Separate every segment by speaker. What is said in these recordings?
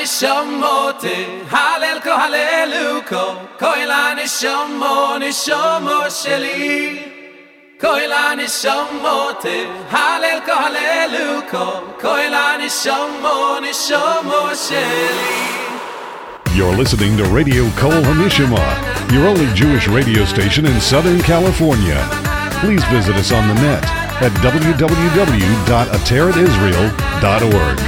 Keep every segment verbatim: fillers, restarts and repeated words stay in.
Speaker 1: nishamote halel ko haleluko koila nishamo nishamo sheli koila nishamote halel ko haleluko koila nishamo nishamo sheli.
Speaker 2: You're listening to Radio Kol Hamishama, your only Jewish radio station in Southern California. Please visit us on the net at w w w dot ateret israel dot org.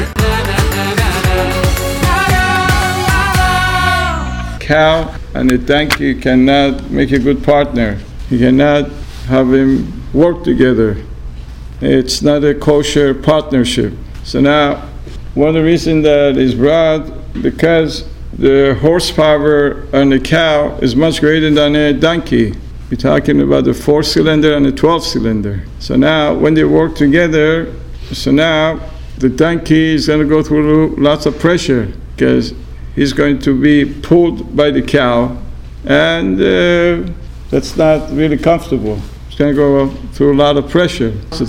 Speaker 3: Cow and a donkey cannot make a good partner. You cannot have them work together. It's not a kosher partnership. So now, one of the reasons that is brought, because the horsepower on the cow is much greater than a donkey. We're talking about the four-cylinder and the twelve-cylinder. So now, when they work together, so now the donkey is going to go through lots of pressure because he's going to be pulled by the cow, and uh, that's not really comfortable. It's going to go through a lot of pressure. So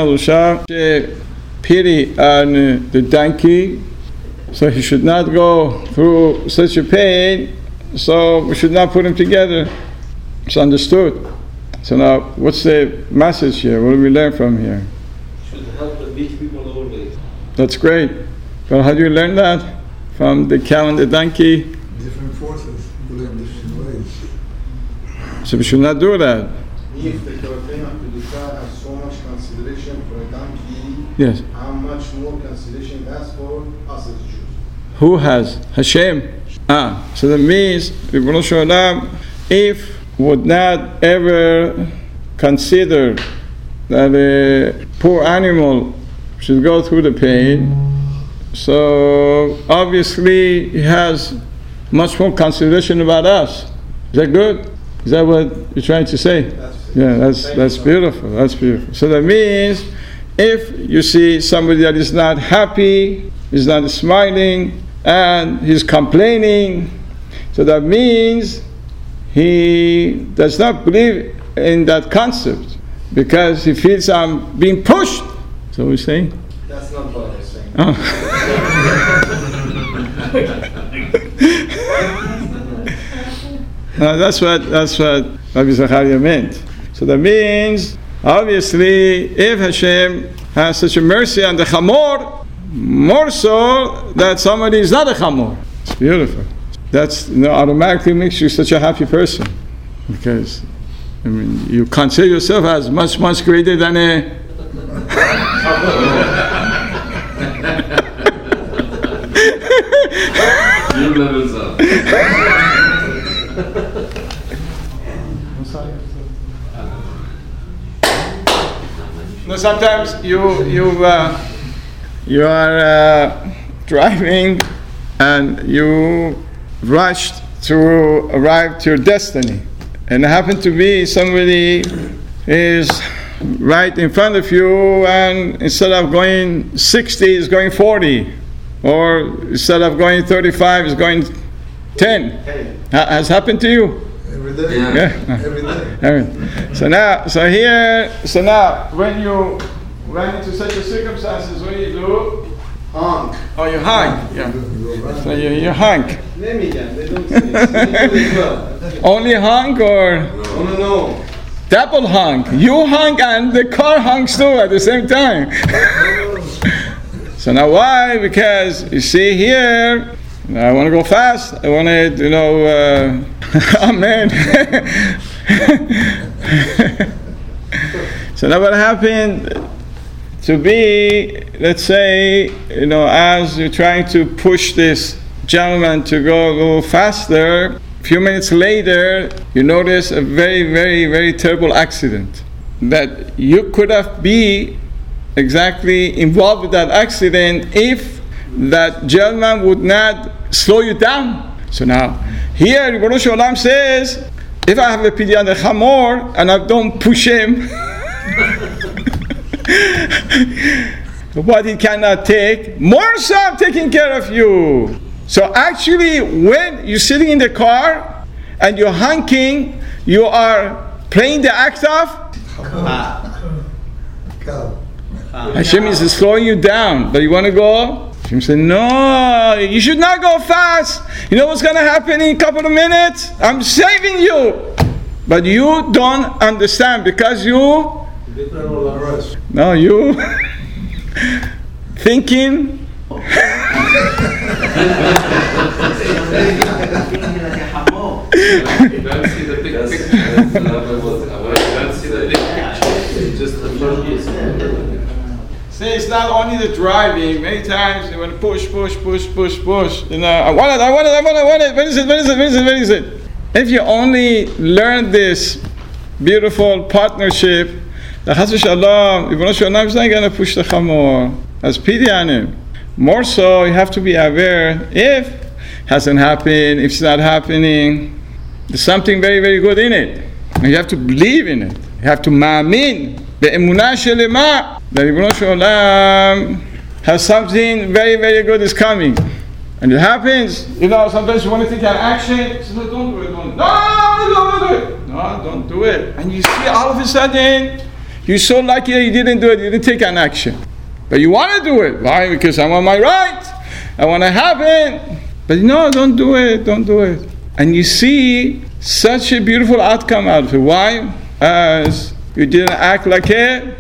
Speaker 3: pity on the donkey, so he should not go through such a pain, so we should not put him together. It's understood. So now, what's the message here? What do we learn from here?
Speaker 4: Should help the weak people always.
Speaker 3: That's great. But how do you learn that? From the cow and the donkey?
Speaker 5: Different forces, we learn different ways.
Speaker 3: So we should not do that.
Speaker 5: If the Karatein Kedusha has so much consideration for a donkey,
Speaker 3: Yes.
Speaker 5: how much more consideration has for us as Jews?
Speaker 3: Who has? Hashem. Ah, so that means, Ribbono Shel Olam, if would not ever consider that a poor animal should go through the pain, so obviously he has much more consideration about us. Is that good? Is that what you're trying to say?
Speaker 5: That's
Speaker 3: Yeah, that's that's beautiful. That's beautiful. So that means if you see somebody that is not happy, is not smiling, and he's complaining, so that means he does not believe in that concept because he feels I'm being pushed. So we're saying?
Speaker 5: That's not what I'm saying.
Speaker 3: Oh. No, that's what that's what Rabbi Zachariah meant. So that means, obviously, if Hashem has such a mercy on the Chamor, more so that somebody is not a Chamor. It's beautiful. That's, you know, automatically makes you such a happy person. Because, I mean, you consider yourself as much, much greater than a...
Speaker 4: You levels up.
Speaker 3: No, sometimes you you uh, you are uh, driving and you rushed to arrive to your destiny, and it happened to be somebody is right in front of you, and instead of going sixty, is going forty, or instead of going thirty-five, is going ten. Ha- has happened to you?
Speaker 5: Every day.
Speaker 4: Yeah.
Speaker 3: Yeah.
Speaker 5: Every day.
Speaker 3: Alright. So now, so here, so now, when you run into such a circumstances, what do you do?
Speaker 5: Honk.
Speaker 3: Oh, you honk. Yeah.
Speaker 5: You go right.
Speaker 3: So you, you honk.
Speaker 5: Nemigen, they don't say it. They do it well.
Speaker 3: Only honk or
Speaker 5: No, no, no.
Speaker 3: double honk? You honk and the car honks too at the same time. So now why? Because you see here, I want to go fast. I want to, you know, uh, amen. So now what happened to be, let's say, you know, as you're trying to push this gentleman to go a little faster, a few minutes later, you notice a very, very, very terrible accident. That you could have been exactly involved with that accident if that gentleman would not slow you down. So now, here, Ribbono Shel Olam says, if I have a pity on the Chamor and I don't push him, what he cannot take, more so I'm taking care of you. So actually, when you're sitting in the car and you're honking, you are playing the act of
Speaker 5: Cow.
Speaker 3: Hashem is slowing you down, but you want to go? Hashem said, no, you should not go fast. You know what's going to happen in a couple of minutes? I'm saving you. But you don't understand because you... No, you... thinking... See, it's not only the driving. Many times you want to push, push, push, push, push. You know, I want it, I want it, I want it, I want it. What is it? What is it? What is it? What is it? If you only learn this beautiful partnership, the Chas v'Shalom, Ibn Shalom is not going to push the chamor. As pidyanim. More so, you have to be aware if it hasn't happened, if it's not happening. There's something very, very good in it. And you have to believe in it. You have to ma'amin. Be'emunah shelema. That Ibn Shalom has something very, very good is coming. And it happens, you know, sometimes you want to take an action. So no, don't do it, don't. No, don't do it. No, don't do it. And you see all of a sudden, you're so lucky that you didn't do it, you didn't take an action. But you want to do it. Why? Because I want my right. I want to have it. But no, don't do it. Don't do it. And you see such a beautiful outcome out of it. Why? As you didn't act like it.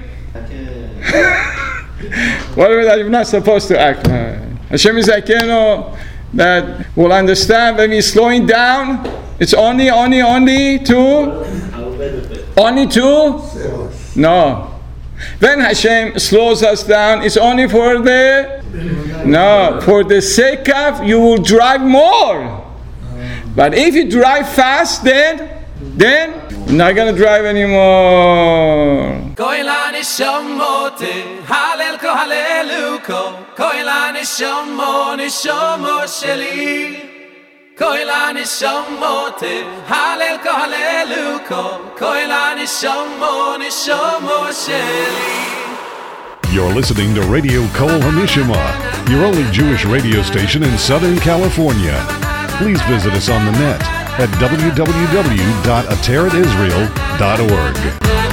Speaker 3: Whatever that you're not supposed to act like. Hashem is like, you know, that will understand when we're slowing down. It's only, only, only to. Only to. No. When Hashem slows us down, it's only for the, no, for the sake of you will drive more. But if you drive fast, then, then you're not going to drive anymore.
Speaker 1: Koilani shamote, halel ko haleluko, koilani shamo nishamo sheli. Koilani shamote, halel ko haleluko, koilani shamo nishamo sheli.
Speaker 2: You're listening to Radio Kol HaNishama, your only Jewish radio station in Southern California. Please visit us on the net at w w w dot ateret israel dot org.